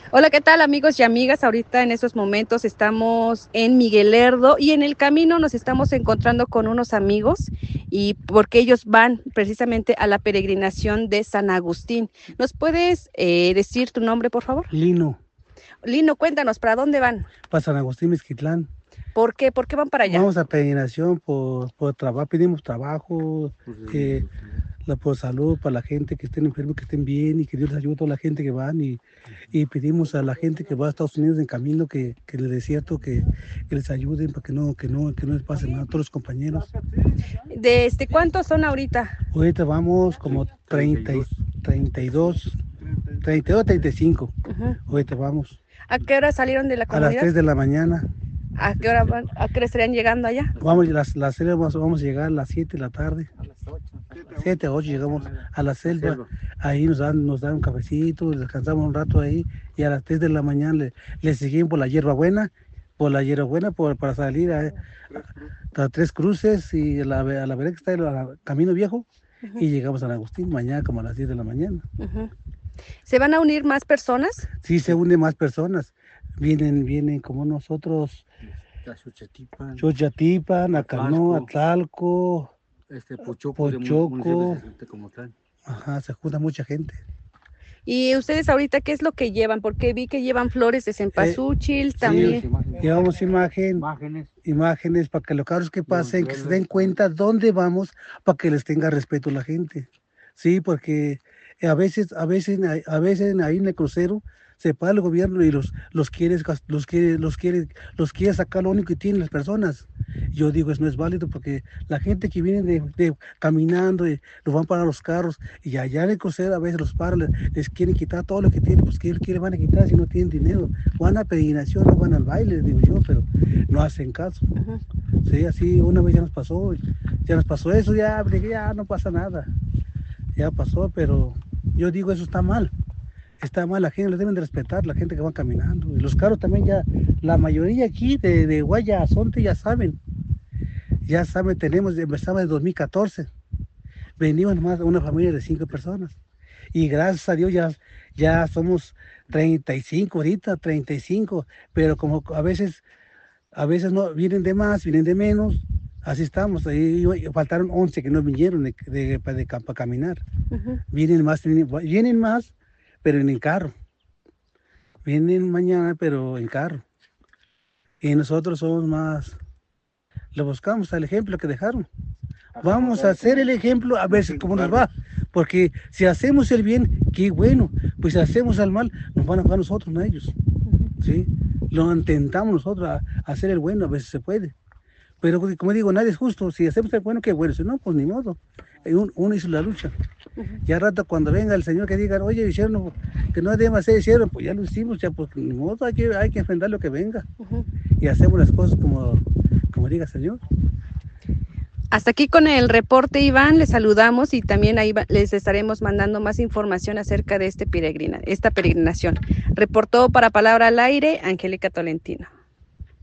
Hola, ¿qué tal amigos y amigas? Ahorita en estos momentos estamos en Miguel Lerdo y en el camino nos estamos encontrando con unos amigos y porque ellos van precisamente a la peregrinación de San Agustín. ¿Nos puedes decir tu nombre, por favor? Lino, Lino, cuéntanos, ¿para dónde van? para San Agustín Mezquitlán. ¿Por qué? ¿Por qué van para allá? Vamos a peregrinación por trabajo, pedimos trabajo, por salud, para la gente que estén enfermos, que estén bien y que Dios les ayude a toda la gente que van y pedimos a la gente que va a Estados Unidos en camino que en el desierto que les ayuden para que no les pase nada a todos los compañeros. ¿Cuántos son ahorita? Ahorita vamos como 32, 35. Ujú. Ahorita vamos ¿A qué hora salieron de la a las comunidad? 3 de la mañana. ¿A qué hora van? ¿A qué hora estarían llegando allá? Las selvas vamos a llegar a las 7 de la tarde. 7 a 8 llegamos a la selva. Ahí nos dan un cafecito, descansamos un rato ahí y a las 3 de la mañana le seguimos por la hierbabuena, para salir a Tres Cruces y a la vereda que está el Camino Viejo. Ujú, Y llegamos a San Agustín mañana como a las 10 de la mañana. ujú. ¿Se van a unir más personas? Sí, se unen más personas. Vienen como nosotros, Xochatipan, Acanó, Atlálco, Pochoco. Ajá, se junta mucha gente. Y ustedes ahorita, ¿qué es lo que llevan? Porque vi que llevan flores de cempasúchil Sí, también. llevamos imágenes para que los carros que pasen, que se den cuenta dónde vamos, para que les tenga respeto la gente. Sí, porque a veces ahí en el crucero se para el gobierno y los quiere sacar lo único que tienen las personas. Yo digo, eso no es válido porque la gente que viene caminando, los van para los carros y allá en el crucero a veces los paran, les quieren quitar todo lo que tienen, pues ¿qué van a quitar si no tienen dinero? Van a peregrinación, no van al baile, digo yo, pero no hacen caso. Ujú. Sí, así una vez ya nos pasó eso, ya no pasa nada, ya pasó, pero yo digo, eso está mal. Está mal, la gente, les deben de respetar, la gente que va caminando. Y los carros también ya, la mayoría aquí de Guaya a Zonte ya saben, empezamos en 2014. Venimos nomás una familia de 5 personas. Y gracias a Dios ya somos 35 ahorita, 35. Pero como a veces no, vienen de más, vienen de menos. Así estamos. Ahí faltaron 11 que no vinieron para caminar. Ujú. Vienen más, pero en el carro. Vienen mañana, pero en carro. Y nosotros somos más, lo buscamos al ejemplo que dejaron. Vamos a hacer el ejemplo a ver cómo nos va. Porque si hacemos el bien, qué bueno. Pues si hacemos el mal, nos van a pagar nosotros, no ellos. ¿Sí? Lo intentamos nosotros a hacer el bueno, a veces se puede. Pero como digo, nadie es justo. Si hacemos el bueno, qué bueno. Si no, pues ni modo. Uno hizo la lucha. Ya al rato cuando venga el Señor que diga, oye, hicieron, que no debemos hacer, hicieron, pues ya lo hicimos, ya pues ni modo, hay que enfrentar lo que venga. Ujú. Y hacemos las cosas como diga el Señor. Hasta aquí con el reporte, Iván, les saludamos y también ahí les estaremos mandando más información acerca de esta peregrinación. Reportó para Palabra al Aire, Angélica Tolentino.